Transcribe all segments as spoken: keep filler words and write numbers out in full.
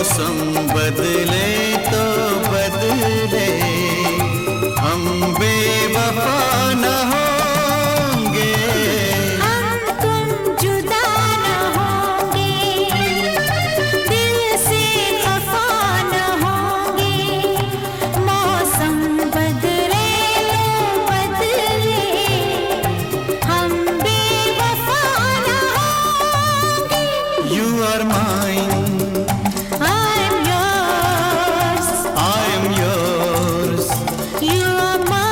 मौसम बदले तो बदले, हम बेवफा न होंगे, हम तुम जुदा न होंगे, दिल से खफा न होंगे, मौसम बदले तो बदले, हम बेवफा न होंगे। You are mine, I am yours, I am yours. you are mine.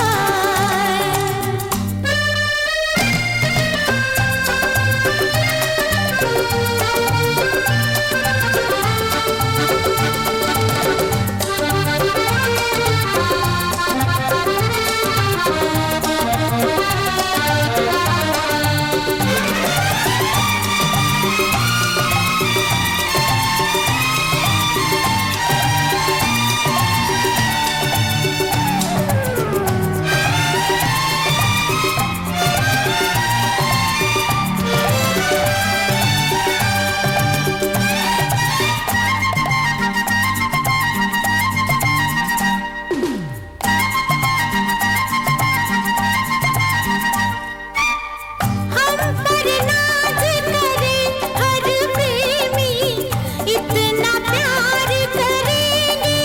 हम पर नाज करे हर प्रेमी, इतना प्यार करेंगे,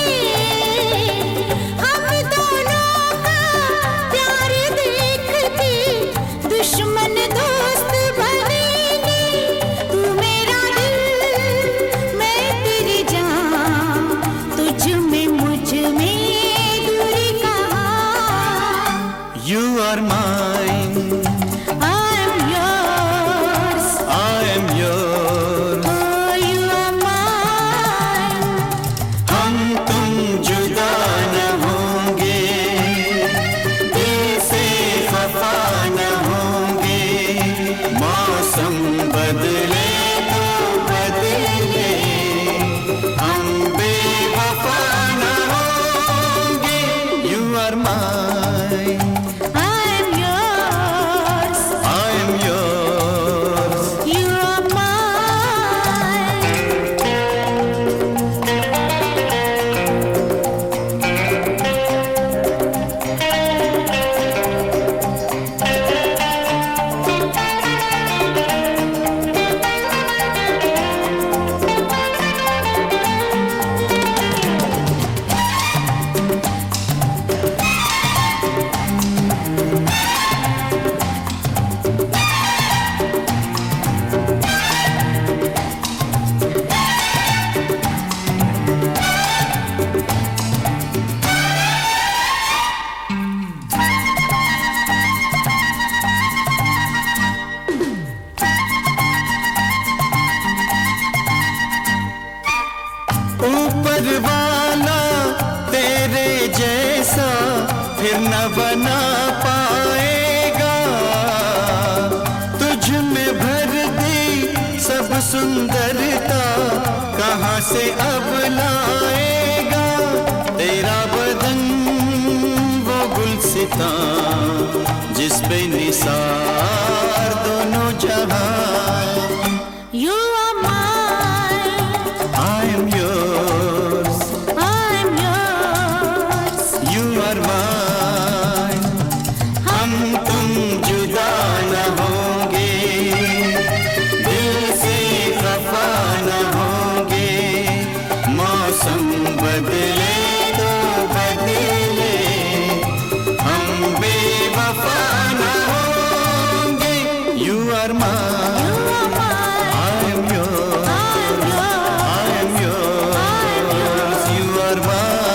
हम दोनों का प्यार देखते दुश्मन दोस्त बनेंगे। तू मेरा दिल, मैं तेरी जान, तुझ में मुझ में दूरी कहाँ। You are mine, I am yours, I am yours. oh you are mine. हम तुम जुदा न होंगे, दिल से खफा न होंगे, मौसम बदले तो बदले, हम बेवफा न होंगे। You are mine, I am yours, I am yours. you are mine. ऊपर वाला तेरे जैसा फिर न बना पाएगा, तुझ में भर दी सब सुंदरता कहाँ से अब लाएगा। तेरा बदन वो गुलसिता जिस पे निसार दोनों जहां। You are mine, I am yours, I am yours. you are mine. हम तुम जुदा न होंगे, दिल से खफा न होंगे, मौसम बदले तो बदले, हम बेवफा न होंगे। You are mine, You are mine, I am yours, I am yours, I am yours, you are mine.